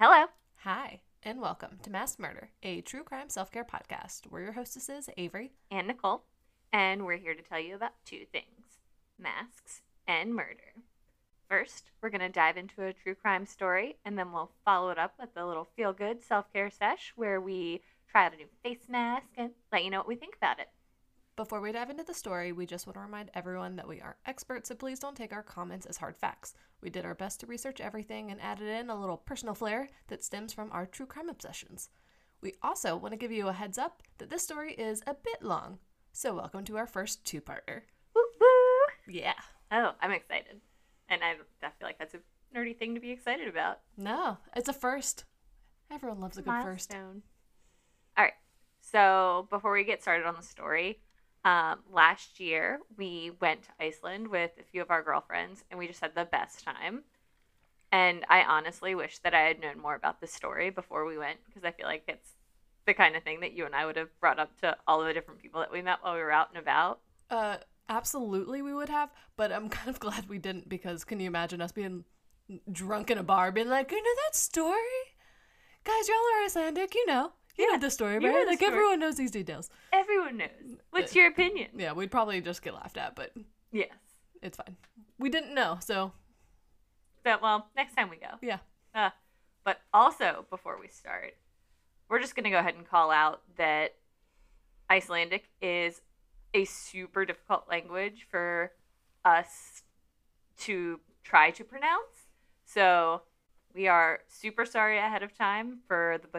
Hello. Hi, and welcome to Masked Murder, a true crime self-care podcast. We're your hostesses, Avery. And Nicole. And we're here to tell you about two things: masks and murder. First, we're going to dive into a true crime story, and then we'll follow it up with a little feel-good self-care sesh where we try out a new face mask and let you know what we think about it. Before we dive into the story, we just want to remind everyone that we aren't experts, so please don't take our comments as hard facts. We did our best to research everything and added in a little personal flair that stems from our true crime obsessions. We also want to give you a heads up that this story is a bit long, so welcome to our first two-parter. Woo woo! Yeah. Oh, I'm excited. And I feel like that's a nerdy thing to be excited about. No, it's a first. Everyone loves a good first. Milestone. All right. So before we get started on the story, last year we went to Iceland with a few of our girlfriends, and we just had the best time. And I honestly wish that I had known more about this story before we went, because I feel like it's the kind of thing that you and I would have brought up to all of the different people that we met while we were out and about. Absolutely we would have, but I'm kind of glad we didn't, because can you imagine us being drunk in a bar being like, you know that story? Guys, y'all are Icelandic, you know the story, you know right? the Like story. Everyone knows these details. Everyone knows. What's your opinion? Yeah, we'd probably just get laughed at, but Yes. it's fine. We didn't know, so But, well, next time we go. yeah. But also, before we start, we're just going to go ahead and call out that Icelandic is a super difficult language for us to try to pronounce. So we are super sorry ahead of time for the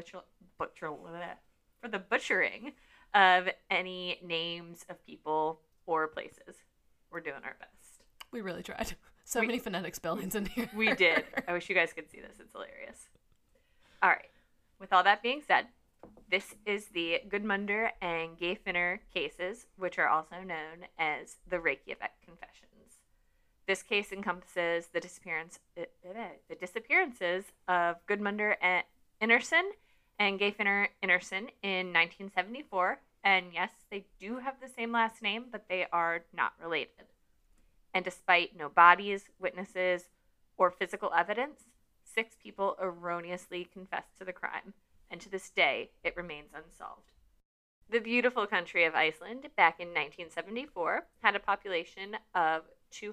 butchering of any names of people or places. We're doing our best. We really tried. So many phonetic spellings in here. We did. I wish you guys could see this. It's hilarious. All right. With all that being said, this is the Gudmundur and Geirfinnur cases, which are also known as the Reykjavik Confessions. This case encompasses the disappearances of Gudmundur Innarsson and Geirfinnur Innarsson in 1974. And yes, they do have the same last name, but they are not related. And despite no bodies, witnesses, or physical evidence, 6 people erroneously confessed to the crime, and to this day, it remains unsolved. The beautiful country of Iceland, back in 1974, had a population of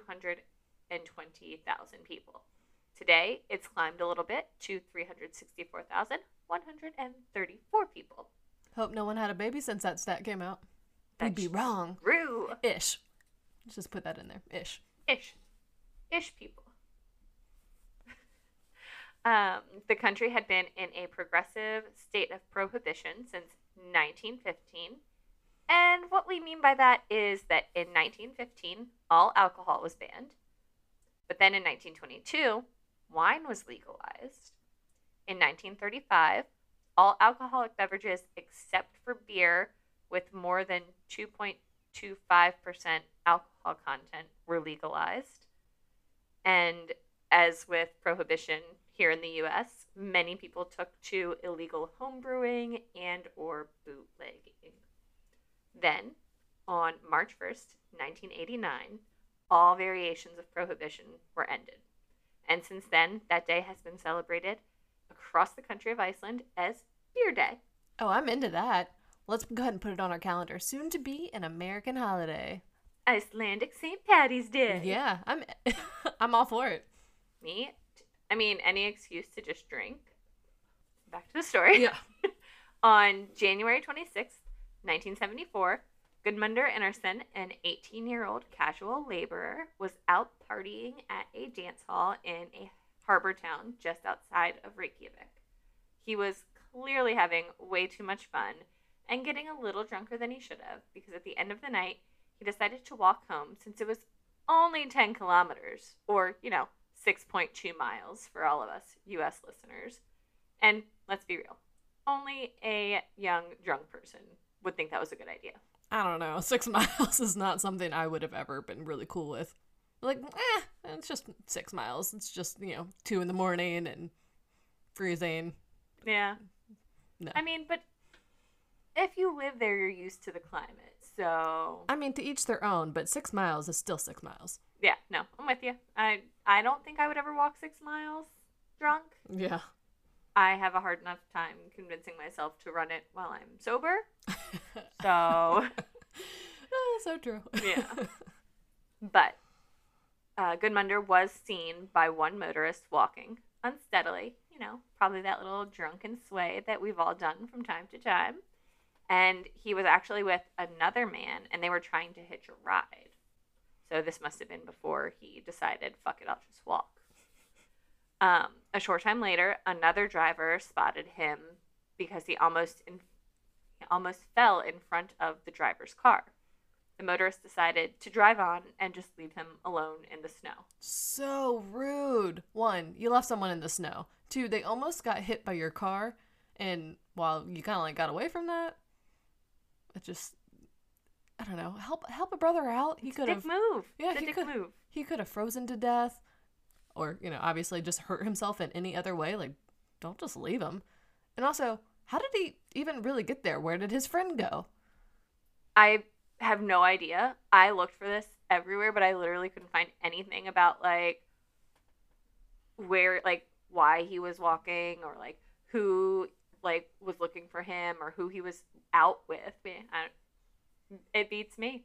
220,000 people. Today, it's climbed a little bit to 364,134 people. Hope no one had a baby since that stat came out. We'd be wrong. True. Ish. Let's just put that in there. Ish. Ish people. The country had been in a progressive state of prohibition since 1915. And what we mean by that is that in 1915, all alcohol was banned. But then in 1922, wine was legalized. In 1935, all alcoholic beverages except for beer with more than 2.25% alcohol content were legalized. And as with prohibition here in the U.S., many people took to illegal homebrewing and or bootlegging. Then, on March 1st, 1989, all variations of prohibition were ended. And since then, that day has been celebrated across the country of Iceland as Beer Day. Oh, I'm into that. Let's go ahead and put it on our calendar. Soon to be an American holiday. Icelandic St. Patty's Day. Yeah, I'm all for it. Me? I mean, any excuse to just drink. Back to the story. Yeah. On January 26th, 1974, Gudmundur Innarsson, an 18-year-old casual laborer, was out partying at a dance hall in a harbor town just outside of Reykjavik. He was clearly having way too much fun and getting a little drunker than he should have, because at the end of the night, he decided to walk home since it was only 10 kilometers, or, 6.2 miles for all of us U.S. listeners. And let's be real, only a young drunk person would think that was a good idea. I don't know. 6 miles is not something I would have ever been really cool with. Like, it's just 6 miles. It's just, 2 in the morning and freezing. Yeah. No. I mean, but if you live there, you're used to the climate, so... I mean, to each their own, but 6 miles is still 6 miles. Yeah, no, I'm with you. I don't think I would ever walk 6 miles drunk. Yeah. I have a hard enough time convincing myself to run it while I'm sober. So, So true. yeah. But Gudmundur was seen by one motorist walking unsteadily, probably that little drunken sway that we've all done from time to time. And he was actually with another man, and they were trying to hitch a ride. So this must have been before he decided, fuck it, I'll just walk. A short time later, another driver spotted him because he almost fell in front of the driver's car. The motorist decided to drive on and just leave him alone in the snow. So rude. 1, you left someone in the snow. 2, they almost got hit by your car, and while you kind of like got away from that, it just, I don't know, help a brother out. He could have move. Yeah, he could have frozen to death, or obviously just hurt himself in any other way. Like, don't just leave him. And also, how did he even really get there? Where did his friend go? I have no idea. I looked for this everywhere, but I literally couldn't find anything about like where, like, why he was walking, or like who like was looking for him, or who he was out with. It beats me.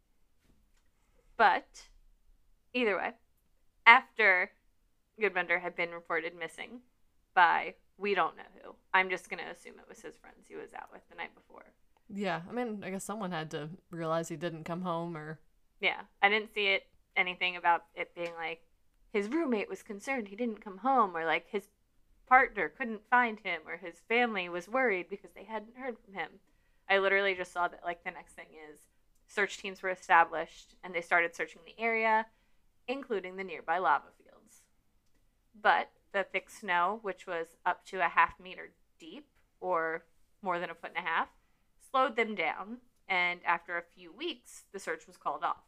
But either way, after Gudmundur had been reported missing by we don't know who, I'm just gonna assume it was his friends he was out with the night before. Yeah, I mean, I guess someone had to realize he didn't come home, or... Yeah, I didn't see anything about it being like his roommate was concerned he didn't come home, or like his partner couldn't find him, or his family was worried because they hadn't heard from him. I literally just saw that like the next thing is search teams were established and they started searching the area, including the nearby lava fields. But the thick snow, which was up to a half-meter deep, or more than 1.5 feet, slowed them down, and after a few weeks, the search was called off.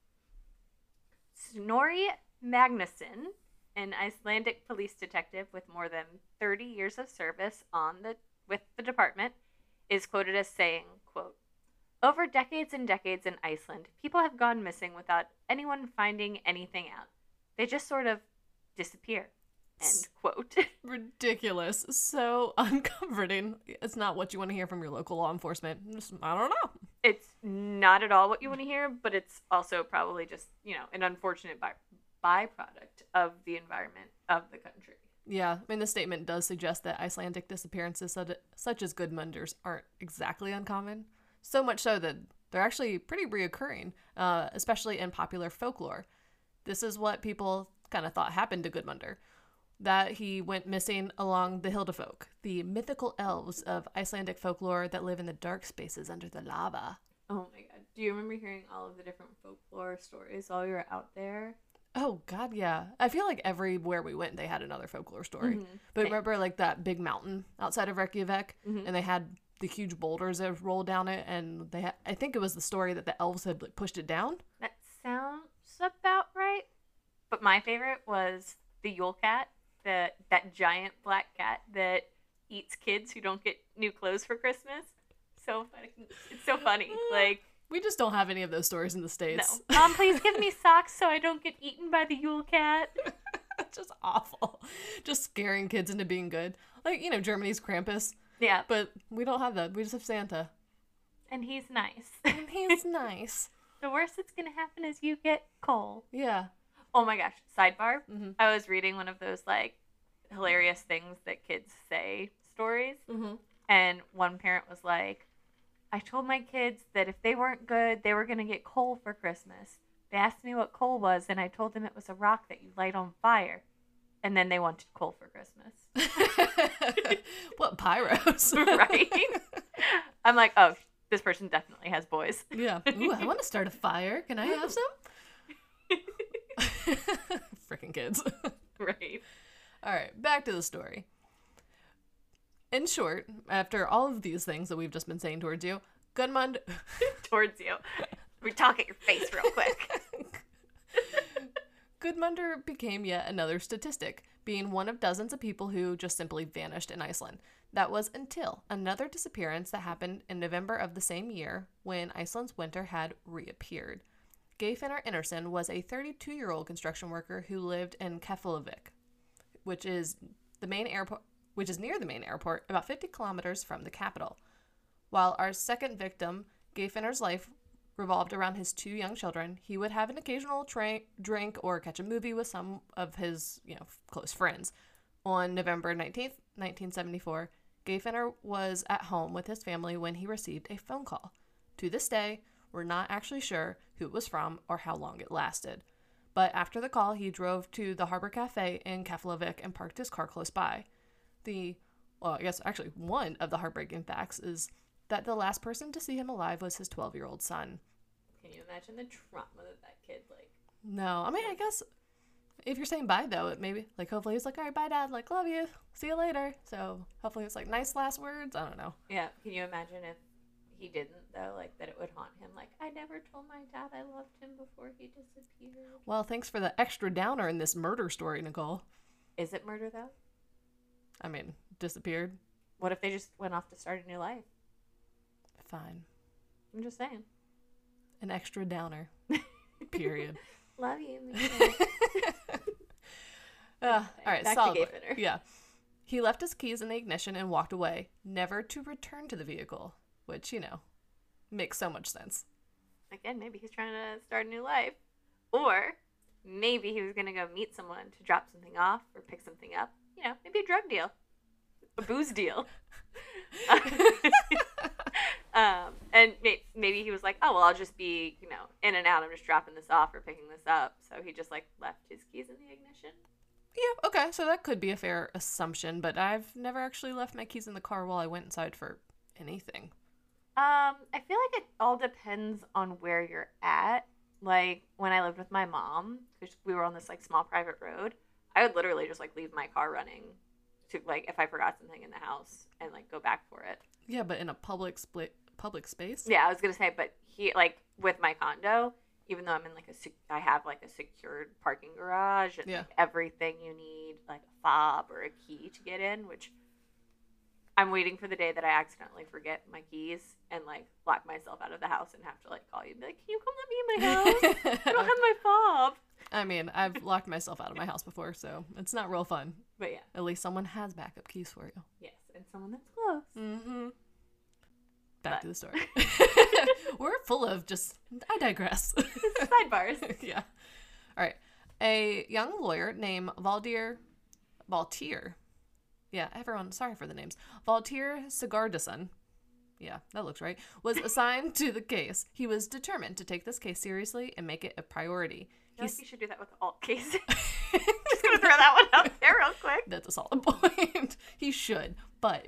Snorri Magnusson, an Icelandic police detective with more than 30 years of service with the department, is quoted as saying, quote, "Over decades and decades in Iceland, people have gone missing without anyone finding anything out. They just sort of disappear." End quote. Ridiculous. So uncomforting. It's not what you want to hear from your local law enforcement. I don't know. It's not at all what you want to hear, but it's also probably just, an unfortunate byproduct of the environment of the country. Yeah, I mean, the statement does suggest that Icelandic disappearances such as Gudmundur's aren't exactly uncommon. So much so that they're actually pretty reoccurring, especially in popular folklore. This is what people kind of thought happened to Gudmundur. That he went missing along the Hildafolk, the mythical elves of Icelandic folklore that live in the dark spaces under the lava. Oh my god. Do you remember hearing all of the different folklore stories while you were out there? Oh god, yeah. I feel like everywhere we went, they had another folklore story. Mm-hmm. But remember, like, that big mountain outside of Reykjavik? Mm-hmm. And they had the huge boulders that rolled down it, and I think it was the story that the elves had like, pushed it down? That sounds about right. But my favorite was the Yule Cat. That giant black cat that eats kids who don't get new clothes for Christmas. So funny. It's so funny. Like, we just don't have any of those stories in the States. No. Mom, please give me socks so I don't get eaten by the Yule Cat. Just awful. Just scaring kids into being good. Like, Germany's Krampus. Yeah. But we don't have that. We just have Santa. And he's nice. And he's nice. The worst that's going to happen is you get coal. Yeah. Oh my gosh, sidebar. Mm-hmm. I was reading one of those like hilarious things that kids say stories. Mm-hmm. And one parent was like, I told my kids that if they weren't good, they were going to get coal for Christmas. They asked me what coal was, and I told them it was a rock that you light on fire. And then they wanted coal for Christmas. What pyros? Right? I'm like, oh, this person definitely has boys. Yeah. Ooh, I want to start a fire. Can I have some? Freaking kids. Right. All right, back to the story. In short, after all of these things that we've just been saying towards you, Gudmund... towards you. We talk at your face real quick. Gudmundur became yet another statistic, being one of dozens of people who just simply vanished in Iceland. That was until another disappearance that happened in November of the same year when Iceland's winter had reappeared. Geirfinnur Einarsson was a 32-year-old construction worker who lived in Keflavik, which is the main which is near the main airport, about 50 kilometers from the capital. While our second victim, Gay Fenner's life revolved around his two young children, he would have an occasional drink or catch a movie with some of his, close friends. On November 19th, 1974, Gay Fenner was at home with his family when he received a phone call. To this day, we're not actually sure who it was from or how long it lasted. But after the call, he drove to the Harbor Cafe in Keflavik and parked his car close by. One of the heartbreaking facts is that the last person to see him alive was his 12-year-old son. Can you imagine the trauma that kid, No, I mean, I guess if you're saying bye, though, it maybe, hopefully he's like, all right, bye, Dad, love you, see you later. So hopefully it's, nice last words, I don't know. Yeah, can you imagine if he didn't, though, that it would haunt him, I never told my dad I loved him before he disappeared. Well, thanks for the extra downer in this murder story, Nicole. Is it murder, though? I mean, disappeared. What if they just went off to start a new life? Fine. I'm just saying. An extra downer. Period. Love you, all right, back solid. To Gay Fenner. Yeah. He left his keys in the ignition and walked away, never to return to the vehicle, which, makes so much sense. Again, maybe he's trying to start a new life. Or maybe he was going to go meet someone to drop something off or pick something up. Maybe a drug deal. A booze deal. And maybe he was like, oh, well, I'll just be, in and out. I'm just dropping this off or picking this up. So he just, left his keys in the ignition. Yeah, okay. So that could be a fair assumption, but I've never actually left my keys in the car while I went inside for anything. I feel like it all depends on where you're at. When I lived with my mom, because we were on this, small private road, I would literally just, leave my car running to, if I forgot something in the house and, go back for it. Yeah, but in a public space? Yeah, I was going to say, but with my condo, even though I'm in, I have, a secured parking garage and, everything you need, a fob or a key to get in, which I'm waiting for the day that I accidentally forget my keys and, lock myself out of the house and have to, call you and be like, can you come let me in my house? I don't have my fob. I mean, I've locked myself out of my house before, so it's not real fun. But yeah. At least someone has backup keys for you. Yes, and someone that's close. Mm-hmm. Back to the story. We're full of I digress. Sidebars. Yeah. All right. A young lawyer named Valtir. Yeah, everyone, sorry for the names. Valtir Sigurdsson. Yeah, that looks right. Was assigned to the case. He was determined to take this case seriously and make it a priority. You should do that with all cases. Just gonna throw that one out there real quick. That's a solid point. He should, but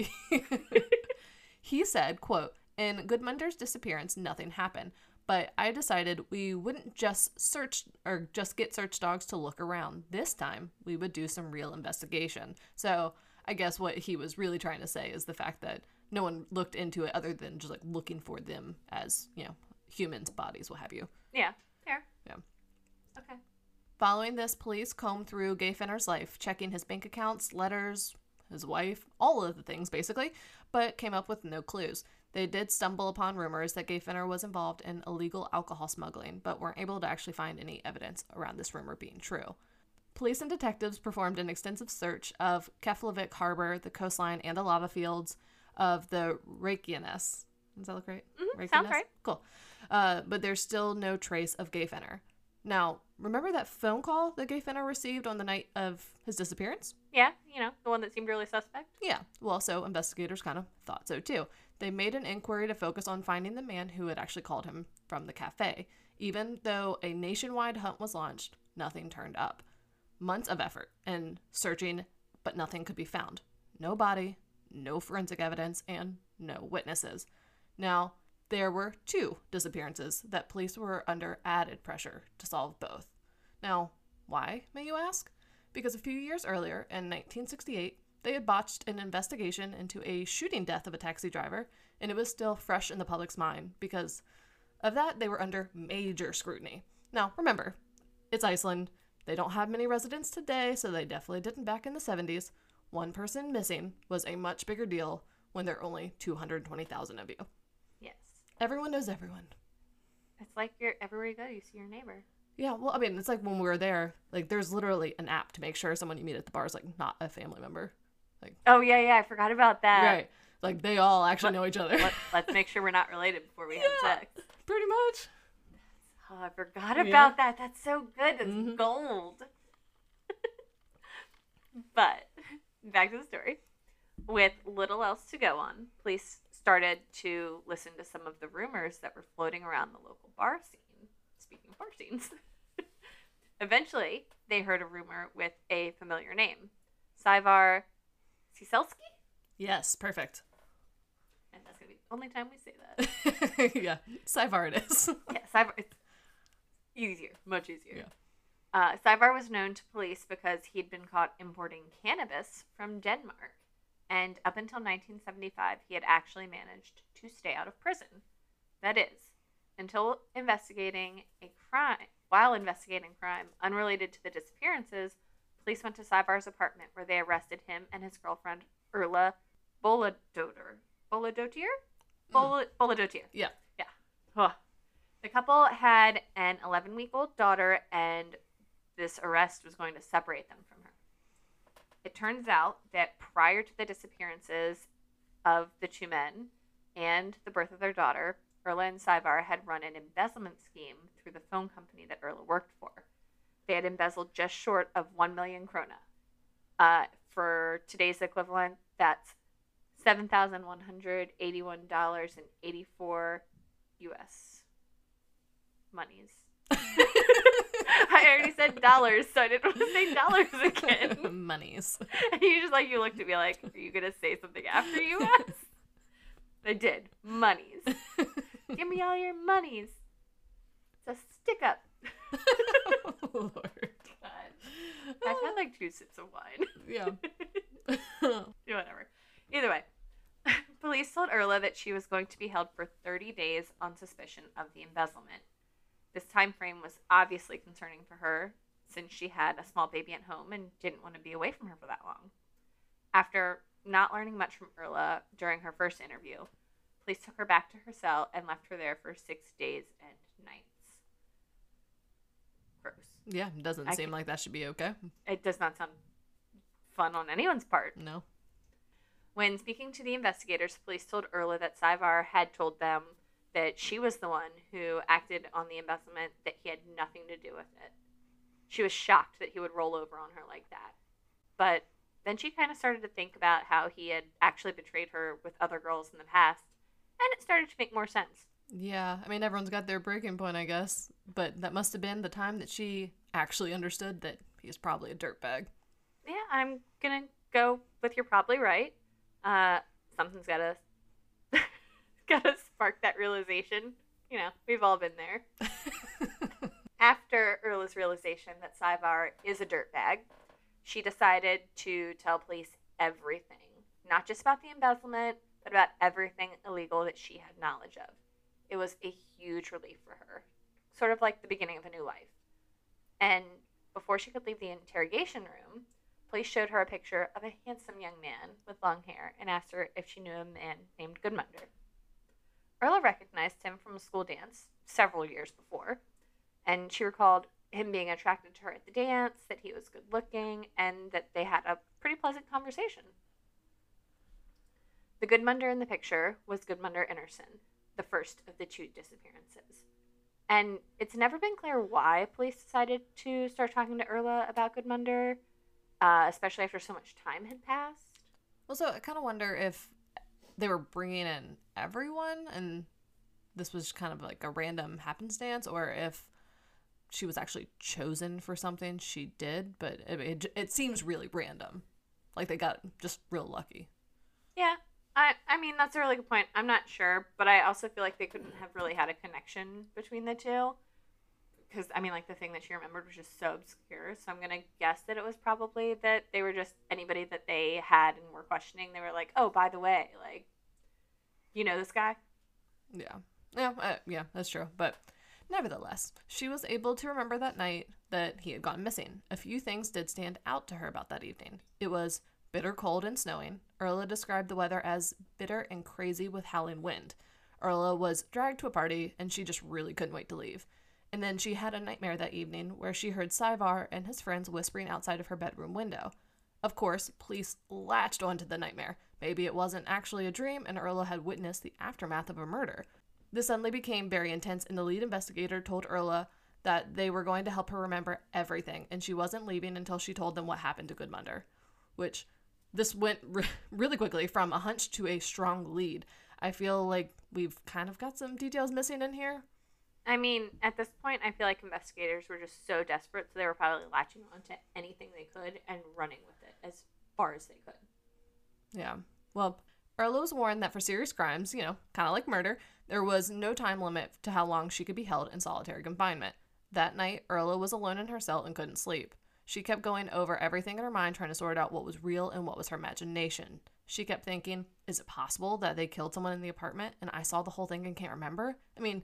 he said, quote, in Gudmunder's disappearance, nothing happened, but I decided we wouldn't just get search dogs to look around. This time, we would do some real investigation. So I guess what he was really trying to say is the fact that no one looked into it other than just looking for them as, humans, bodies, what have you. Yeah, fair. Yeah. Okay. Following this, police combed through Gay Fenner's life, checking his bank accounts, letters, his wife, all of the things basically, but came up with no clues. They did stumble upon rumors that Gay Fenner was involved in illegal alcohol smuggling, but weren't able to actually find any evidence around this rumor being true. Police and detectives performed an extensive search of Keflavik Harbor, the coastline, and the lava fields of the Reykjanes. Does that look right? Mm-hmm, sounds right. Cool. But there's still no trace of Gay Fenner. Now, remember that phone call that Gay Fenner received on the night of his disappearance? Yeah, the one that seemed really suspect. Yeah, well, so investigators kind of thought so too. They made an inquiry to focus on finding the man who had actually called him from the cafe. Even though a nationwide hunt was launched, nothing turned up. Months of effort and searching, but nothing could be found. No body, no forensic evidence, and no witnesses. Now, there were 2 disappearances that police were under added pressure to solve both. Now, why, may you ask? Because a few years earlier, in 1968, they had botched an investigation into a shooting death of a taxi driver, and it was still fresh in the public's mind. Because of that, they were under major scrutiny. Now, remember, it's Iceland. They don't have many residents today, so they definitely didn't back in the 70s. One person missing was a much bigger deal when there are only 220,000 of you. Yes. Everyone knows everyone. It's like everywhere you go, you see your neighbor. Yeah, well, I mean, it's like when we were there, there's literally an app to make sure someone you meet at the bar is, not a family member. Like, oh, yeah, I forgot about that. right. Like, they all actually know each other. Let's make sure we're not related before we have sex. Pretty much. Oh, I forgot about that. That's so good. That's gold. But, back to the story. With little else to go on, police started to listen to some of the rumors that were floating around the local bar scene. Speaking of bar scenes. Eventually, they heard a rumor with a familiar name. Savar Ciesielski? Yes, perfect. And that's going to be the only time we say that. Yeah, Savar it is. Yeah, Savar. It's easier. Much easier. Yeah. Savar was known to police because he'd been caught importing cannabis from Denmark. And up until 1975, he had actually managed to stay out of prison. That is, until investigating a crime. While investigating crime unrelated to the disappearances, police went to Savar's apartment where they arrested him and his girlfriend, Erla Boladotir. Boladotir. Yeah. Yeah. Huh. The couple had an 11-week-old daughter, and this arrest was going to separate them from her. It turns out that prior to the disappearances of the two men and the birth of their daughter, Erla and Savar had run an embezzlement scheme through the phone company that Erla worked for. They had embezzled just short of 1 million krona. For today's equivalent, that's $7,181.84 U.S. monies. I already said dollars, so I didn't want to say dollars again. Monies. And you looked at me like, are you going to say something after U.S.? I did. Monies. Give me all your monies. It's a stick up. Oh, Lord. God. I've had like 2 sips of wine. Yeah. Whatever. Either way, police told Erla that she was going to be held for 30 days on suspicion of the embezzlement. This time frame was obviously concerning for her since she had a small baby at home and didn't want to be away from her for that long. After not learning much from Erla during her first interview, police took her back to her cell and left her there for 6 days and nights. Gross. Yeah, doesn't seem like that should be okay. It does not sound fun on anyone's part. No. When speaking to the investigators, police told Erla that Savar had told them that she was the one who acted on the embezzlement, that he had nothing to do with it. She was shocked that he would roll over on her like that. But then she kind of started to think about how he had actually betrayed her with other girls in the past, and it started to make more sense. Yeah, I mean, everyone's got their breaking point, I guess. But that must have been the time that she actually understood that he's probably a dirtbag. Yeah, I'm gonna go with you're probably right. Something's gotta spark that realization. You know, we've all been there. After Erla's realization that Savar is a dirtbag, she decided to tell police everything. Not just about the embezzlement, but about everything illegal that she had knowledge of. It was a huge relief for her. Sort of like the beginning of a new life. And before she could leave the interrogation room, police showed her a picture of a handsome young man with long hair and asked her if she knew a man named Gudmundur. Erla recognized him from a school dance several years before, and she recalled him being attracted to her at the dance, that he was good looking, and that they had a pretty pleasant conversation. The Gudmundur in the picture was Gudmundur Einarsson, the first of the 2 disappearances. And it's never been clear why police decided to start talking to Erla about Gudmundur, especially after so much time had passed. Well, so I kind of wonder if they were bringing in everyone and this was kind of like a random happenstance, or if she was actually chosen for something she did, but it seems really random. Like they got just real lucky. Yeah. I mean, that's a really good point. I'm not sure, but I also feel like they couldn't have really had a connection between the two. Because, I mean, like, the thing that she remembered was just so obscure. So I'm going to guess that it was probably that they were just anybody that they had and were questioning. They were like, oh, by the way, like, you know this guy? Yeah. Yeah, that's true. But nevertheless, she was able to remember that night that he had gone missing. A few things did stand out to her about that evening. It was bitter cold and snowing. Erla described the weather as bitter and crazy with howling wind. Erla was dragged to a party, and she just really couldn't wait to leave. And then she had a nightmare that evening where she heard Savar and his friends whispering outside of her bedroom window. Of course, police latched onto the nightmare. Maybe it wasn't actually a dream and Erla had witnessed the aftermath of a murder. This suddenly became very intense, and the lead investigator told Erla that they were going to help her remember everything, and she wasn't leaving until she told them what happened to Gudmundur. Which, this went really quickly from a hunch to a strong lead. I feel like we've kind of got some details missing in here. I mean, at this point, I feel like investigators were just so desperate, so they were probably latching onto anything they could and running with it as far as they could. Yeah. Well, Erla was warned that for serious crimes, kind of like murder, there was no time limit to how long she could be held in solitary confinement. That night, Erla was alone in her cell and couldn't sleep. She kept going over everything in her mind, trying to sort out what was real and what was her imagination. She kept thinking, is it possible that they killed someone in the apartment and I saw the whole thing and can't remember? I mean,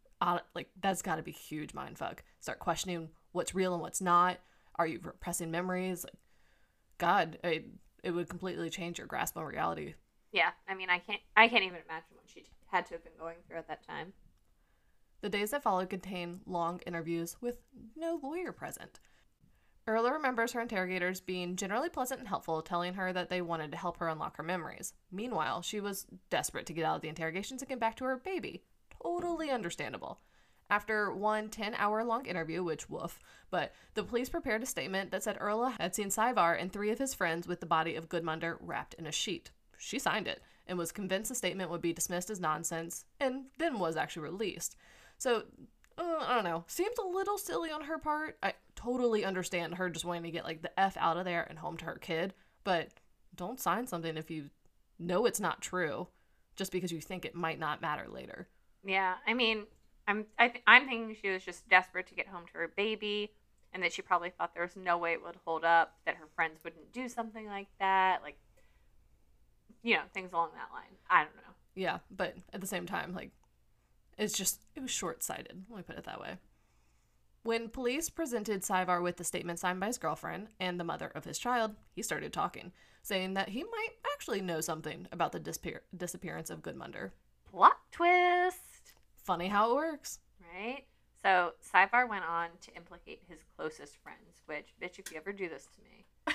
that's got to be a huge mindfuck. Start questioning what's real and what's not. Are you repressing memories? God, it would completely change your grasp on reality. Yeah, I mean, I can't even imagine what she had to have been going through at that time. The days that followed contain long interviews with no lawyer present. Erla remembers her interrogators being generally pleasant and helpful, telling her that they wanted to help her unlock her memories. Meanwhile, she was desperate to get out of the interrogations and get back to her baby. Totally understandable. After one 10-hour-long interview, which woof, but the police prepared a statement that said Erla had seen Saevar and 3 of his friends with the body of Gudmundur wrapped in a sheet. She signed it and was convinced the statement would be dismissed as nonsense, and then was actually released. So, I don't know. Seems a little silly on her part. I totally understand her just wanting to get, the F out of there and home to her kid, but don't sign something if you know it's not true, just because you think it might not matter later. Yeah, I mean, I'm thinking she was just desperate to get home to her baby, and that she probably thought there was no way it would hold up, that her friends wouldn't do something like that, things along that line. I don't know. Yeah, but at the same time, it was short-sighted. Let me put it that way. When police presented Saevar with the statement signed by his girlfriend and the mother of his child, he started talking, saying that he might actually know something about the disappearance of Gudmundur. Plot twist! Funny how it works. Right? So, Saevar went on to implicate his closest friends, which, bitch, if you ever do this to me.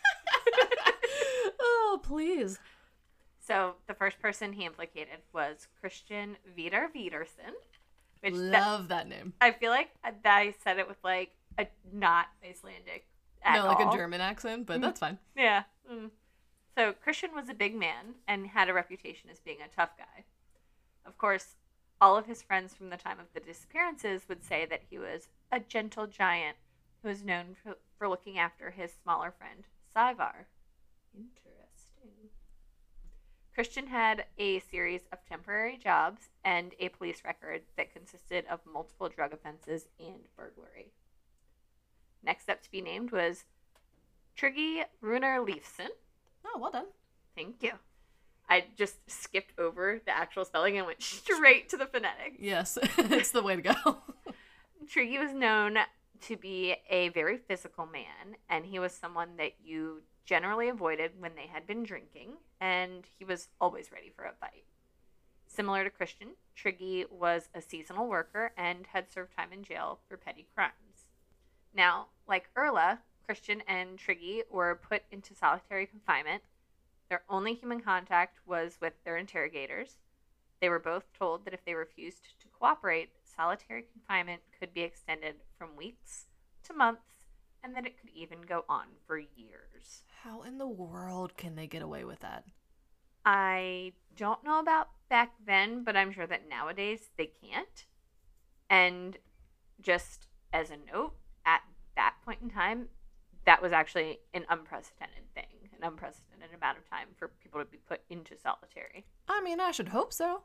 Oh, please. So, the first person he implicated was Christian Vidar Vidarsson. Love that name. I feel like I said it with, a not Icelandic at all. No, a German accent, but that's fine. Yeah. So, Christian was a big man and had a reputation as being a tough guy. Of course, all of his friends from the time of the disappearances would say that he was a gentle giant who was known for looking after his smaller friend, Saevar. Interesting. Christian had a series of temporary jobs and a police record that consisted of multiple drug offenses and burglary. Next up to be named was Tryggi Runar Leifsson. Oh, well done. Thank you. I just skipped over the actual spelling and went straight to the phonetics. Yes, it's the way to go. Tryggi was known to be a very physical man, and he was someone that you generally avoided when they had been drinking, and he was always ready for a fight. Similar to Christian, Tryggi was a seasonal worker and had served time in jail for petty crimes. Now, like Erla, Christian and Tryggi were put into solitary confinement. Their only human contact was with their interrogators. They were both told that if they refused to cooperate, solitary confinement could be extended from weeks to months, and that it could even go on for years. How in the world can they get away with that? I don't know about back then, but I'm sure that nowadays they can't. And just as a note, at that point in time, that was actually an unprecedented thing, an unprecedented amount of time for people to be put into solitary. I mean, I should hope so.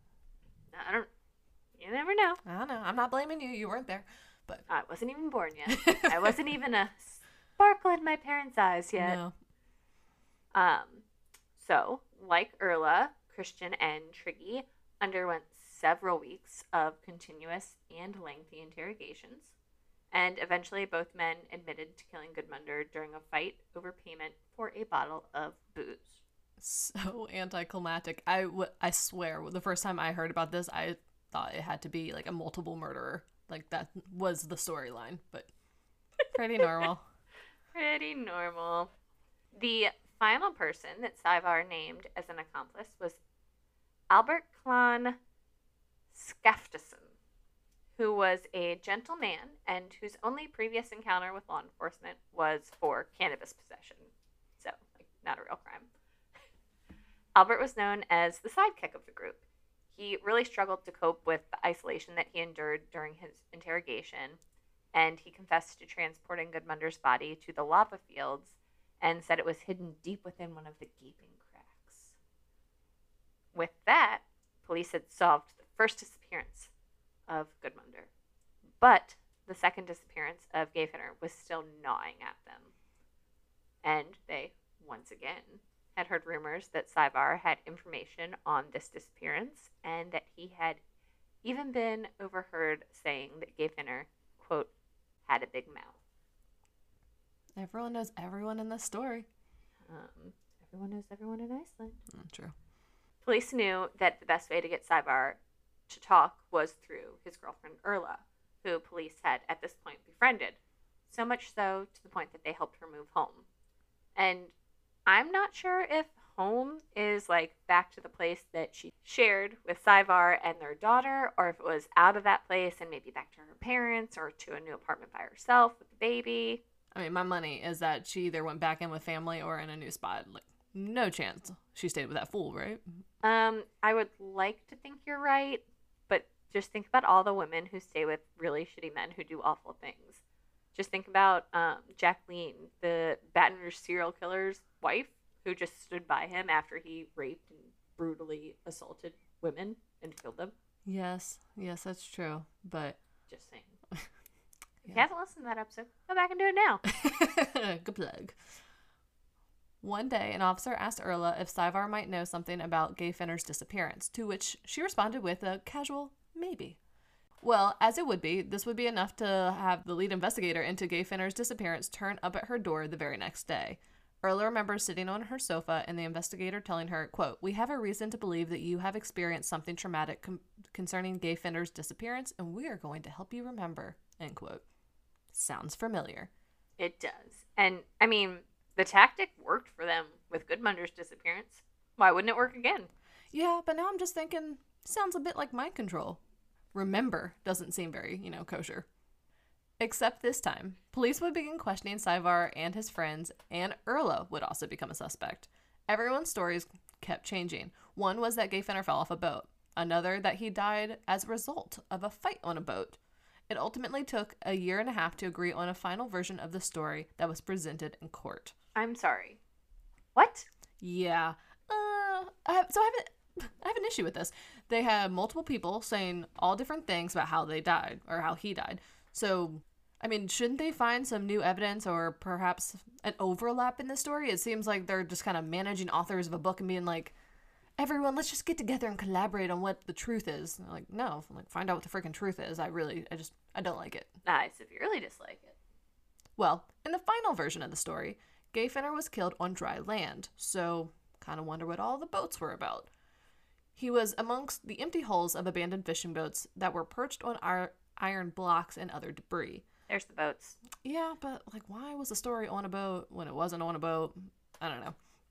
You never know. I don't know. I'm not blaming you. You weren't there. But I wasn't even born yet. I wasn't even a sparkle in my parents' eyes yet. No. So, like Erla, Christian and Tryggi underwent several weeks of continuous and lengthy interrogations, and eventually both men admitted to killing Gudmundur during a fight over payment for a bottle of booze. So anticlimactic. I swear, the first time I heard about this, I thought it had to be a multiple murderer. That was the storyline, but pretty normal. Pretty normal. The final person that Savar named as an accomplice was Albert Klon Skaftason, who was a gentleman and whose only previous encounter with law enforcement was for cannabis possession. So, not a real crime. Albert was known as the sidekick of the group. He really struggled to cope with the isolation that he endured during his interrogation, and he confessed to transporting Gudmunder's body to the lava fields and said it was hidden deep within one of the gaping cracks. With that, police had solved the first disappearance of Gudmunder, but the second disappearance of Geirfinnur was still gnawing at them. And they, once again, had heard rumors that Savar had information on this disappearance and that he had even been overheard saying that Geirfinnur, quote, had a big mouth. Everyone knows everyone in this story. Everyone knows everyone in Iceland. True. Police knew that the best way to get Savar to talk was through his girlfriend Erla, who police had at this point befriended, so much so to the point that they helped her move home. And I'm not sure if home is back to the place that she shared with Savar and their daughter, or if it was out of that place and maybe back to her parents or to a new apartment by herself with the baby. I mean, my money is that she either went back in with family or in a new spot. No chance she stayed with that fool, right? I would like to think you're right, but just think about all the women who stay with really shitty men who do awful things. Just think about Jacqueline, the Baton Rouge serial killer's wife, who just stood by him after he raped and brutally assaulted women and killed them. Yes, that's true. But just saying. If you haven't listened to that episode, go back and do it now. Good plug. One day, an officer asked Erla if Savar might know something about Geirfinnur's disappearance, to which she responded with a casual maybe. Well, as it would be, this would be enough to have the lead investigator into Geirfinnur's disappearance turn up at her door the very next day. Erla remembers sitting on her sofa and the investigator telling her, quote, "We have a reason to believe that you have experienced something traumatic concerning Geirfinnur's disappearance, and we are going to help you remember," end quote. Sounds familiar. It does. And, I mean, the tactic worked for them with Gudmunder's disappearance. Why wouldn't it work again? Yeah, but now I'm just thinking, sounds a bit like mind control. Remember doesn't seem very, kosher. Except this time, police would begin questioning Savar and his friends, and Erla would also become a suspect. Everyone's stories kept changing. One was that Geirfinnur fell off a boat. Another that he died as a result of a fight on a boat. It ultimately took a year and a half to agree on a final version of the story that was presented in court. I'm sorry. What? Yeah. I have an issue with this. They had multiple people saying all different things about how they died, or how he died. So, I mean, shouldn't they find some new evidence or perhaps an overlap in the story? It seems like they're just kind of managing authors of a book and being like, everyone, let's just get together and collaborate on what the truth is. No, find out what the freaking truth is. I don't like it. I severely dislike it. Well, in the final version of the story, Geirfinnur was killed on dry land, so kind of wonder what all the boats were about. He was amongst the empty hulls of abandoned fishing boats that were perched on iron blocks and other debris. There's the boats. Yeah, but why was the story on a boat when it wasn't on a boat? I don't know.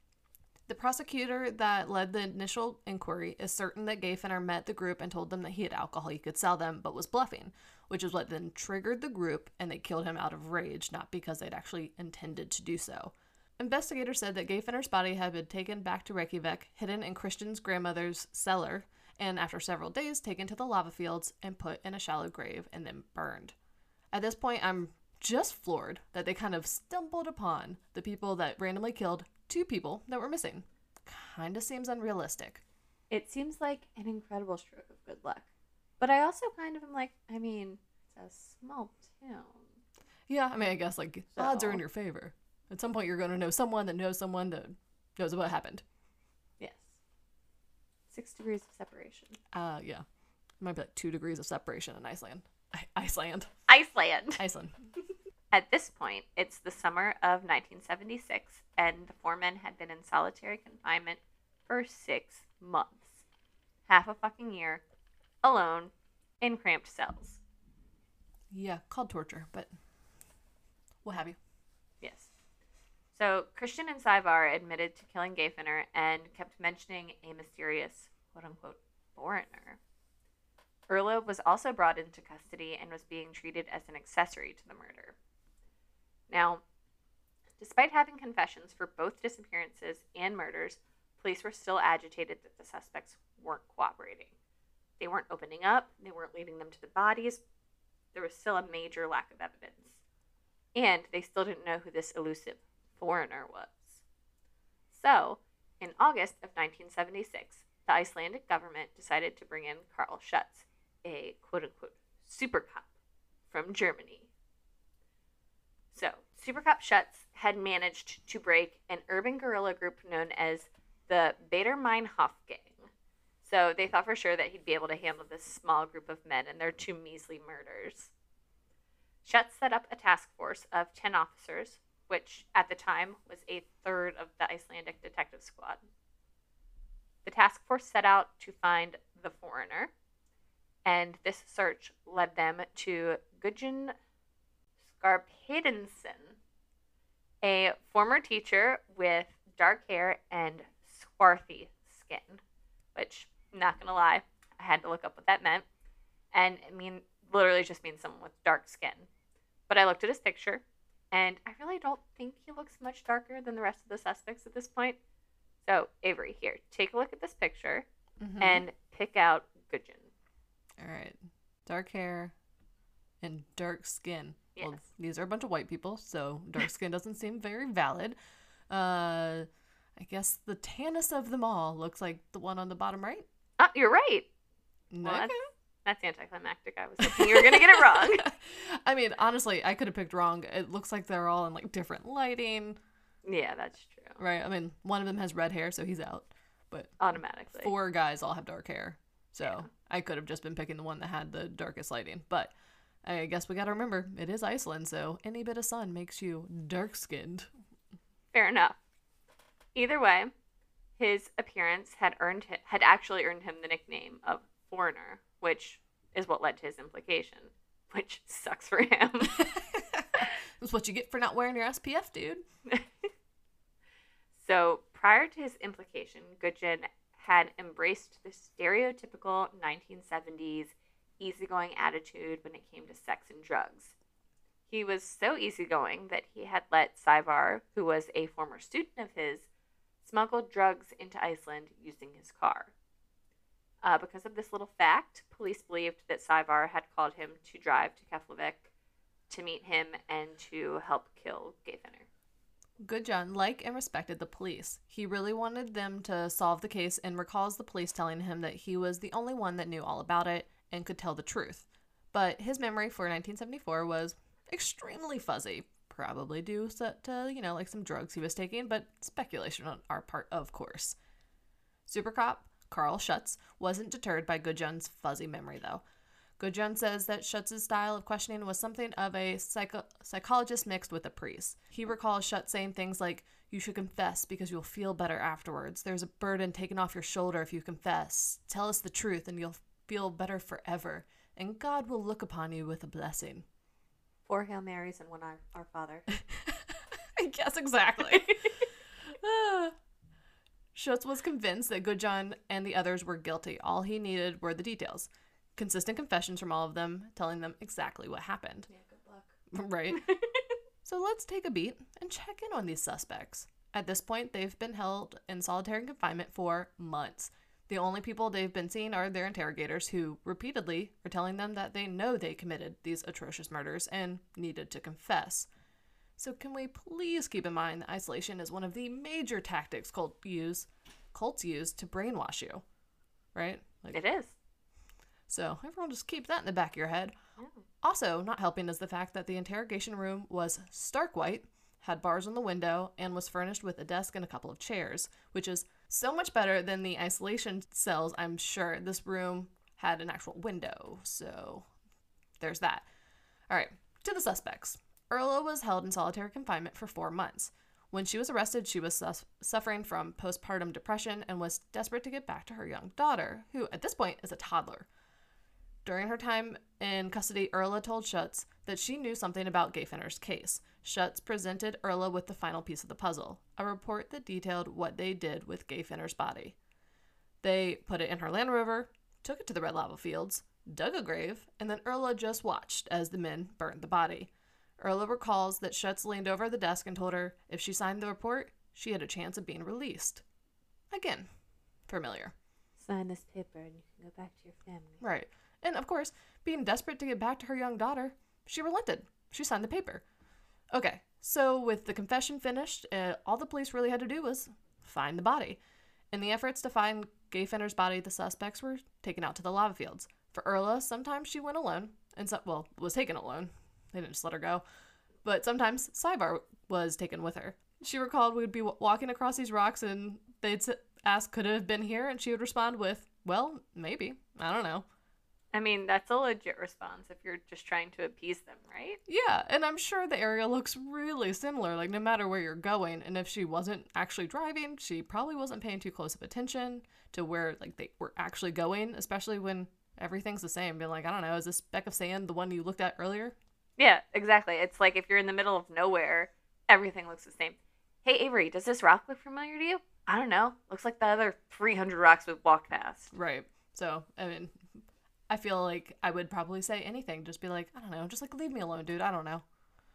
The prosecutor that led the initial inquiry is certain that Geirfinnur met the group and told them that he had alcohol he could sell them, but was bluffing, which is what then triggered the group, and they killed him out of rage, not because they'd actually intended to do so. Investigators said that Geirfinnur's body had been taken back to Reykjavik, hidden in Christian's grandmother's cellar, and after several days taken to the lava fields and put in a shallow grave and then burned. At this point, I'm just floored that they kind of stumbled upon the people that randomly killed 2 people that were missing. Kinda seems unrealistic. It seems like an incredible stroke of good luck. But I also kind of am it's a small town. Yeah, I guess odds are in your favor. At some point you're going to know someone that knows someone that knows what happened. Yes. 6 degrees of separation. Yeah. It might be 2 degrees of separation in Iceland. Iceland. At this point, it's the summer of 1976, and the 4 men had been in solitary confinement for 6 months. Half a fucking year, alone, in cramped cells. Yeah, called torture, but what have you. Yes. So Christian and Savar admitted to killing Gayfiner and kept mentioning a mysterious quote-unquote foreigner. Erlo was also brought into custody and was being treated as an accessory to the murder. Now, despite having confessions for both disappearances and murders, police were still agitated that the suspects weren't cooperating. They weren't opening up, they weren't leading them to the bodies. There was still a major lack of evidence. And they still didn't know who this elusive foreigner was. So, in August of 1976, the Icelandic government decided to bring in Karl Schutz, a quote-unquote super cop from Germany. So, Super Cop Schutz had managed to break an urban guerrilla group known as the Baader-Meinhof Gang. So they thought for sure that he'd be able to handle this small group of men and their 2 measly murders. Schutz set up a task force of 10 officers, which at the time was a third of the Icelandic detective squad. The task force set out to find the foreigner, and this search led them to Gudjon Skarphedinsson, a former teacher with dark hair and swarthy skin, which, not gonna lie, I had to look up what that meant. And literally just means someone with dark skin. But I looked at his picture, and I really don't think he looks much darker than the rest of the suspects at this point. So, Avery, here, take a look at this picture and pick out Gudjon. All right. Dark hair and dark skin. Yes. Well, these are a bunch of white people, so dark skin doesn't seem very valid. I guess the tannest of them all looks like the one on the bottom right. Oh, you're right. No. Well, that's anticlimactic. I was hoping you were going to get it wrong. I mean, honestly, I could have picked wrong. It looks like they're all in like different lighting. Yeah, that's true. Right. I mean, one of them has red hair, so he's out. But automatically, 4 guys all have dark hair. So yeah. I could have just been picking the one that had the darkest lighting. But I guess we got to remember, it is Iceland, so any bit of sun makes you dark-skinned. Fair enough. Either way, his appearance had actually earned him the nickname of Foreigner, which is what led to his implication, which sucks for him. That's what you get for not wearing your SPF, dude. So, prior to his implication, Gudjon had embraced the stereotypical 1970s easygoing attitude when it came to sex and drugs. He was so easygoing that he had let Savar, who was a former student of his, smuggle drugs into Iceland using his car. Because of this little fact, police believed that Savar had called him to drive to Keflavik to meet him and to help kill Gayfiner. Gudjon liked and respected the police. He really wanted them to solve the case and recalls the police telling him that he was the only one that knew all about it and could tell the truth. But his memory for 1974 was extremely fuzzy, probably due to, like some drugs he was taking, but speculation on our part, of course. Super cop Karl Schutz wasn't deterred by Gudjon's fuzzy memory, though. Gudjon says that Schutz's style of questioning was something of a psychologist mixed with a priest. He recalls Schutz saying things like, "You should confess because you'll feel better afterwards. There's a burden taken off your shoulder if you confess. Tell us the truth and you'll feel better forever. And God will look upon you with a blessing." 4 Hail Marys and 1 Our Father. I guess exactly. Schutz was convinced that Gudjon and the others were guilty. All he needed were the details. Consistent confessions from all of them, telling them exactly what happened. Yeah, good luck. Right. So let's take a beat and check in on these suspects. At this point, they've been held in solitary confinement for months. The only people they've been seeing are their interrogators, who repeatedly are telling them that they know they committed these atrocious murders and needed to confess. So can we please keep in mind that isolation is one of the major tactics cults use to brainwash you, right? It is. So everyone just keep that in the back of your head. Yeah. Also, not helping is the fact that the interrogation room was stark white, had bars on the window, and was furnished with a desk and a couple of chairs, which is so much better than the isolation cells. I'm sure this room had an actual window, so there's that. All right, to the suspects. Erla was held in solitary confinement for 4 months. When she was arrested, she was suffering from postpartum depression and was desperate to get back to her young daughter, who at this point is a toddler. During her time in custody, Erla told Schutz that she knew something about Gayfenner's case. Schutz presented Erla with the final piece of the puzzle, a report that detailed what they did with Gayfenner's body. They put it in her Land Rover, took it to the Red Lava Fields, dug a grave, and then Erla just watched as the men burned the body. Erla recalls that Schutz leaned over the desk and told her if she signed the report, she had a chance of being released. Again, familiar. Sign this paper and you can go back to your family. Right. And of course, being desperate to get back to her young daughter, she relented. She signed the paper. Okay, so with the confession finished, all the police really had to do was find the body. In the efforts to find Gayfenner's body, the suspects were taken out to the lava fields. For Erla, sometimes she went alone, and was taken alone. They didn't just let her go. But sometimes Saevar was taken with her. She recalled we would be walking across these rocks, and they'd ask, could it have been here? And she would respond with, well, maybe. I don't know. I mean, that's a legit response if you're just trying to appease them, right? Yeah, and I'm sure the area looks really similar, like no matter where you're going. And if she wasn't actually driving, she probably wasn't paying too close of attention to where like they were actually going, especially when everything's the same. Being like, I don't know, is this speck of sand the one you looked at earlier? Yeah, exactly. It's like if you're in the middle of nowhere, everything looks the same. Hey, Avery, does this rock look familiar to you? I don't know. Looks like the other 300 rocks we've walked past. Right. So, I mean, I feel like I would probably say anything. Just be like, I don't know. Just like, leave me alone, dude. I don't know.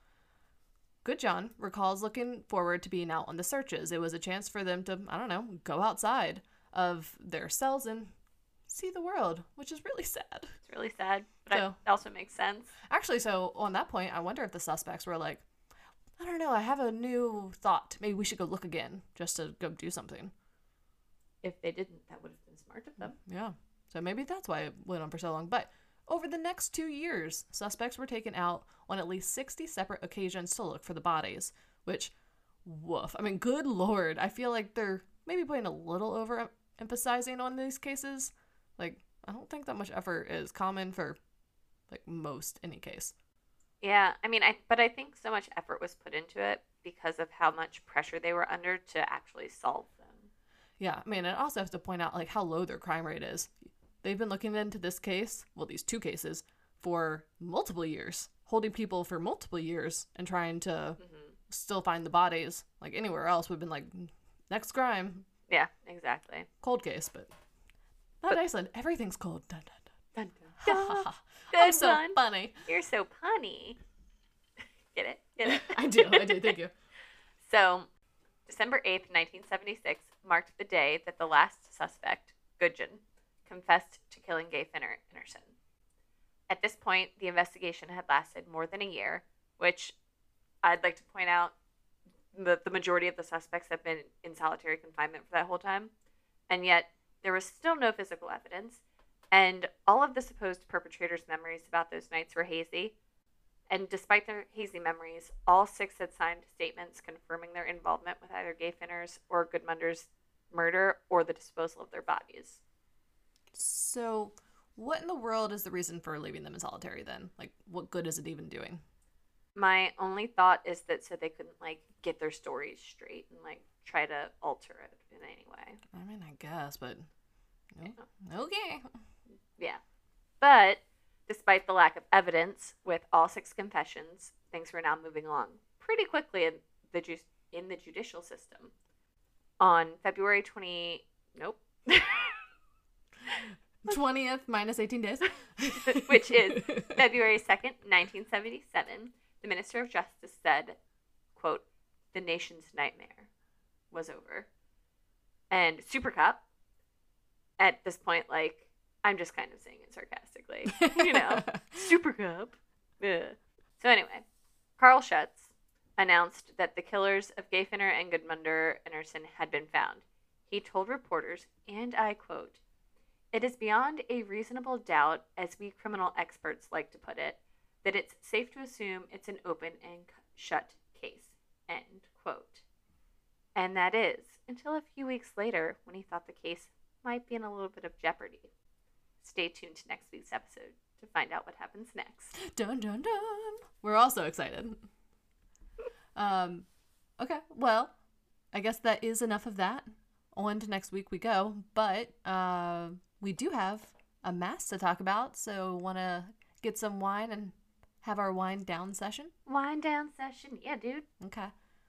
Goodjohn recalls looking forward to being out on the searches. It was a chance for them to, I don't know, go outside of their cells and see the world, which is really sad. It's really sad, but it also makes sense. Actually, so on that point, I wonder if the suspects were like, I don't know, I have a new thought. Maybe we should go look again, just to go do something. If they didn't, that would have been smart of them. Yeah. So maybe that's why it went on for so long. But over the next 2 years, suspects were taken out on at least 60 separate occasions to look for the bodies, which, woof. I mean, good Lord. I feel like they're maybe putting a little over-emphasizing on these cases. Like, I don't think that much effort is common for, like, most any case. Yeah, I mean, I think so much effort was put into it because of how much pressure they were under to actually solve them. Yeah, I mean, I also have to point out, like, how low their crime rate is. They've been looking into this case, well, these 2 cases, for multiple years, holding people for multiple years and trying to still find the bodies. Like, anywhere else, we've been like, next crime. Yeah, exactly. Cold case, but not Iceland. Everything's cold. Dun, dun, dun. Dun, dun. Good I'm so one. Funny. You're so punny. Get it? Get it? I do. Thank you. So, December 8th, 1976 marked the day that the last suspect, Goodjohn, confessed to killing Gayfenner Einarsson. At this point, the investigation had lasted more than a year, which I'd like to point out the majority of the suspects have been in solitary confinement for that whole time, and yet there was still no physical evidence, and all of the supposed perpetrators' memories about those nights were hazy. And despite their hazy memories, all 6 had signed statements confirming their involvement with either Gayfenner's or Gudmunder's murder or the disposal of their bodies. So, what in the world is the reason for leaving them in solitary then? Like, what good is it even doing? My only thought is that so they couldn't, like, get their stories straight and, like, try to alter it in any way. I mean, I guess, but... Okay. Yeah. But, despite the lack of evidence, with all 6 confessions, things were now moving along pretty quickly in the judicial system. On February 20... Nope. 20th minus 18 days. Which is February 2nd, 1977, the Minister of Justice said, quote, "The nation's nightmare was over." And Super Cop, at this point, like, I'm just kind of saying it sarcastically, you know, Super Cop. Ugh. So anyway, Carl Schutz announced that the killers of Gayfenner and Gudmundur Einarsson had been found. He told reporters, and I quote, "It is beyond a reasonable doubt, as we criminal experts like to put it, that it's safe to assume it's an open and shut case." End quote. And that is, until a few weeks later, when he thought the case might be in a little bit of jeopardy. Stay tuned to next week's episode to find out what happens next. Dun, dun, dun. We're also excited. Okay, well, I guess that is enough of that. On to next week we go, but we do have a mask to talk about. So, want to get some wine and have our wine down session? Wind down session. Yeah, dude. Okay.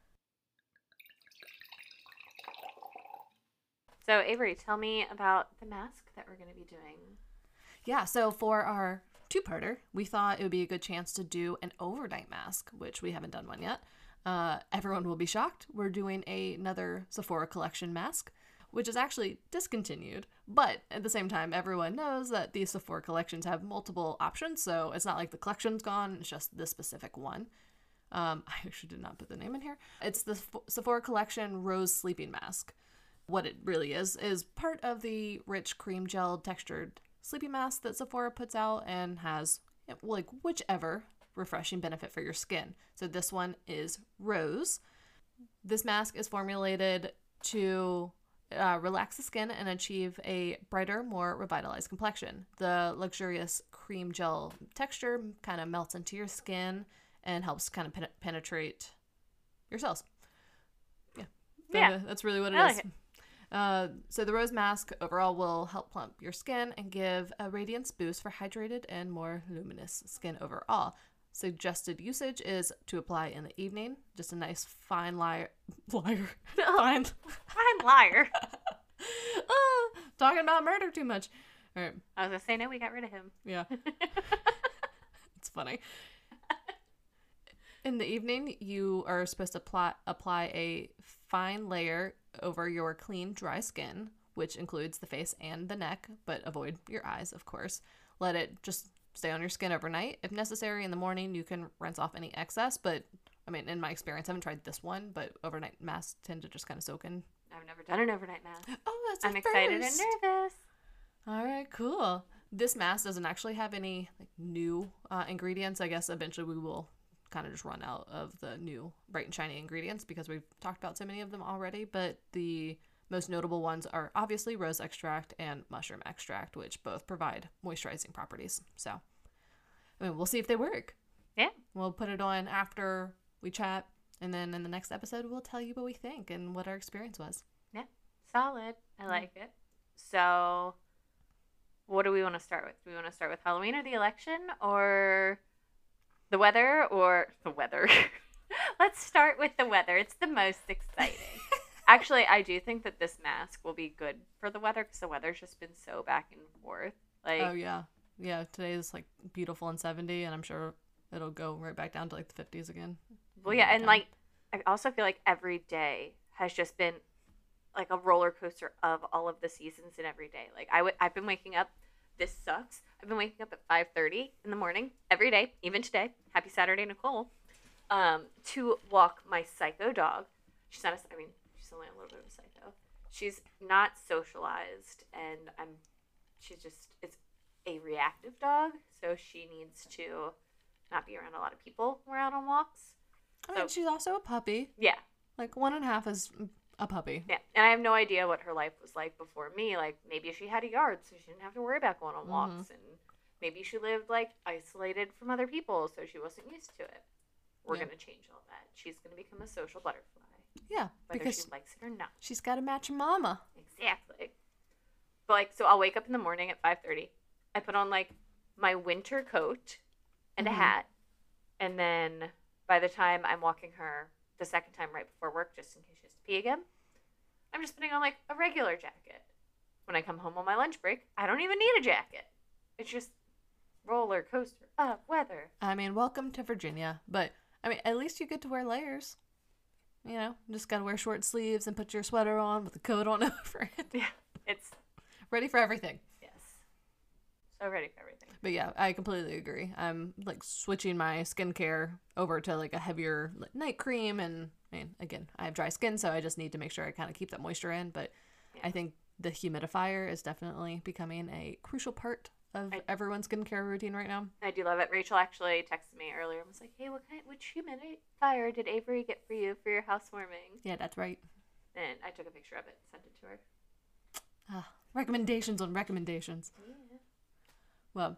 So, Avery, tell me about the mask that we're going to be doing. Yeah, so for our two-parter, we thought it would be a good chance to do an overnight mask, which we haven't done one yet. Everyone will be shocked. We're doing another Sephora collection mask, which is actually discontinued. But at the same time, everyone knows that these Sephora collections have multiple options, so it's not like the collection's gone, it's just this specific one. I actually did not put the name in here. It's the Sephora Collection Rose Sleeping Mask. What it really is part of the rich cream gel textured sleeping mask that Sephora puts out and has like whichever refreshing benefit for your skin. So this one is rose. This mask is formulated to relax the skin and achieve a brighter, more revitalized complexion. The luxurious cream gel texture kind of melts into your skin and helps kind of penetrate your cells. Yeah, that's really what it is. So the rose mask overall will help plump your skin and give a radiance boost for hydrated and more luminous skin overall. Suggested usage is to apply in the evening. Just a nice fine fine Fine liar. Talking about murder too much. All right. I was going to say, no, we got rid of him. Yeah. It's funny. In the evening, you are supposed to apply a fine layer over your clean, dry skin, which includes the face and the neck, but avoid your eyes, of course. Let it just stay on your skin overnight. If necessary, in the morning, you can rinse off any excess, but, I mean, in my experience, I haven't tried this one, but overnight masks tend to just kind of soak in. I've never done an overnight mask. Oh, that's I'm excited and nervous. All right, cool. This mask doesn't actually have any new ingredients. I guess eventually we will kind of just run out of the new bright and shiny ingredients because we've talked about so many of them already, but the most notable ones are obviously rose extract and mushroom extract, which both provide moisturizing properties. So, I mean, we'll see if they work. Yeah. We'll put it on after we chat, and then in the next episode, we'll tell you what we think and what our experience was. Yeah. Solid. I like it. So, what do we want to start with? Do we want to start with Halloween or the election or the weather or the weather? Let's start with the weather. It's the most exciting. Actually, I do think that this mask will be good for the weather because the weather's just been so back and forth. Like, oh, yeah. Yeah, today is like beautiful and 70, and I'm sure it'll go right back down to like the 50s again. Well, yeah, and like, I also feel like every day has just been like a roller coaster of all of the seasons in every day. Like, I've been waking up. This sucks. I've been waking up at 5:30 in the morning every day, even today. Happy Saturday, Nicole. To walk my psycho dog. She's not I mean, she's only a little bit of a psycho. She's not socialized, and it's a reactive dog, so she needs to not be around a lot of people when we're out on walks. I mean, she's also a puppy. Yeah. Like, 1.5 is a puppy. Yeah, and I have no idea what her life was like before me. Like, maybe she had a yard, so she didn't have to worry about going on walks, and maybe she lived, like, isolated from other people, so she wasn't used to it. We're going to change all that. She's going to become a social butterfly. Yeah, whether because she likes it or not. She's got to match her mama. Exactly. But, like, so I'll wake up in the morning at 5:30. I put on, like, my winter coat and a hat, and then by the time I'm walking her the second time right before work, just in case she has to pee again, I'm just putting on, like, a regular jacket. When I come home on my lunch break, I don't even need a jacket. It's just roller coaster of weather. I mean, welcome to Virginia. But, I mean, at least you get to wear layers. You know, you just got to wear short sleeves and put your sweater on with the coat on over it. Yeah, it's ready for everything. Yes. So ready for everything. But yeah, I completely agree. I'm like switching my skincare over to like a heavier night cream, and I mean, again, I have dry skin, so I just need to make sure I kind of keep that moisture in. But yeah. I think the humidifier is definitely becoming a crucial part of everyone's skincare routine right now. I do love it. Rachel actually texted me earlier and was like, "Hey, which humidifier did Avery get for you for your housewarming?" Yeah, that's right. And I took a picture of it and sent it to her. Recommendations on recommendations. Yeah. Well,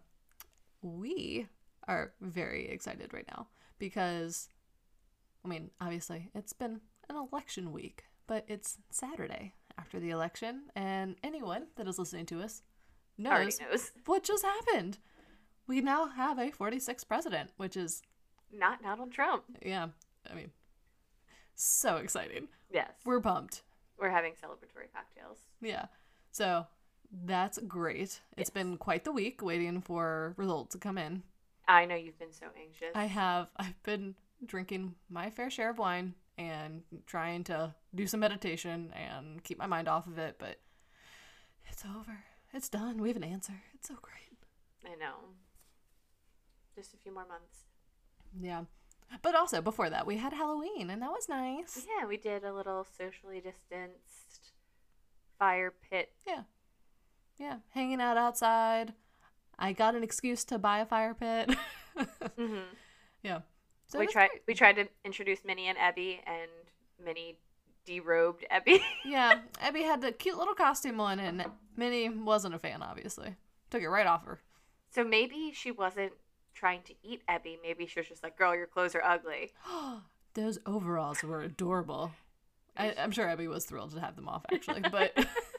we are very excited right now because, I mean, obviously it's been an election week, but it's Saturday after the election, and anyone that is listening to us already knows knows. what just happened. We now have a 46th president, which is, Not Donald Trump. yeah, I mean, so exciting. Yes. We're pumped. We're having celebratory cocktails. Yeah. So that's great. It's Yes. been quite the week waiting for results to come in. I know you've been so anxious. I've been drinking my fair share of wine and trying to do some meditation and keep my mind off of it, but it's over. It's done. We have an answer. It's so great. I know. Just a few more months. Yeah. But also, before that, we had Halloween, and that was nice. Yeah, we did a little socially distanced fire pit. Yeah, hanging out outside. I got an excuse to buy a fire pit. Mm-hmm. Yeah. So we it was tried. great. We tried to introduce Minnie and Ebby, and Minnie derobed Ebby. Yeah, Abby had the cute little costume on, and Minnie wasn't a fan, obviously. Took it right off her. So maybe she wasn't trying to eat Ebby. Maybe she was just like, "Girl, your clothes are ugly." Those overalls were adorable. I'm sure Abby was thrilled to have them off, actually, but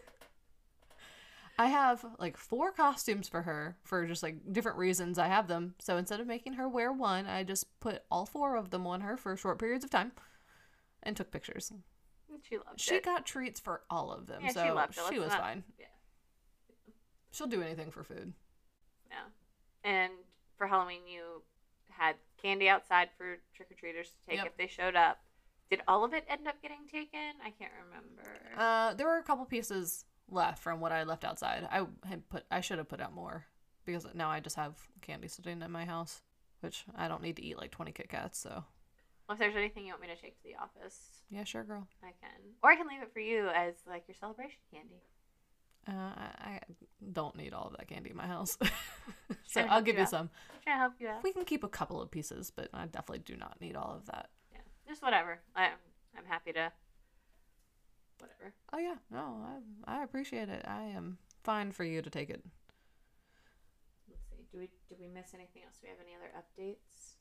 I have like 4 costumes for her for just like different reasons I have them. So instead of making her wear one, I just put all 4 of them on her for short periods of time and took pictures. She loved She it. got treats for all of them, Yeah, she so loved it. she Let's was not- fine. Yeah. She'll do anything for food. Yeah. And for Halloween, you had candy outside for trick or treaters to take Yep. if they showed up. Did all of it end up getting taken? I can't remember. There were a couple pieces left from what I left outside. I should have put out more because now I just have candy sitting in my house, which I don't need to eat like 20 Kit Kats. So Well, if there's anything you want me to take to the office, yeah, sure, girl. I can. Or I can leave it for you as like your celebration candy. I don't need all of that candy in my house, so Trying to I'll help give you you out. some. Trying to help you out. We can keep a couple of pieces, but I definitely do not need all of that. Yeah. Just whatever. I'm happy to. Whatever. Oh yeah, no, I appreciate it. I am fine for you to take it. Let's see. Did we miss anything else? Do we have any other updates?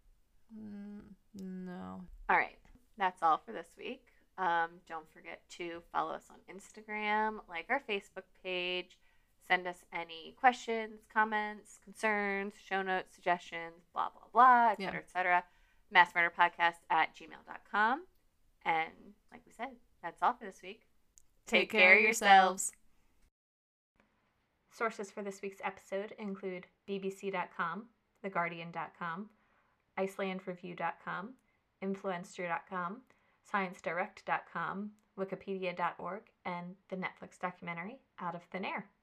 No. All right. That's all for this week. Don't forget to follow us on Instagram, like our Facebook page, send us any questions, comments, concerns, show notes, suggestions, blah, blah, blah, Yeah. et cetera. massmurderpodcast@gmail.com. And like we said, that's all for this week. Take care of yourselves. Sources for this week's episode include bbc.com, theguardian.com, icelandreview.com, influencer.com, sciencedirect.com, wikipedia.org, and the Netflix documentary Out of Thin Air.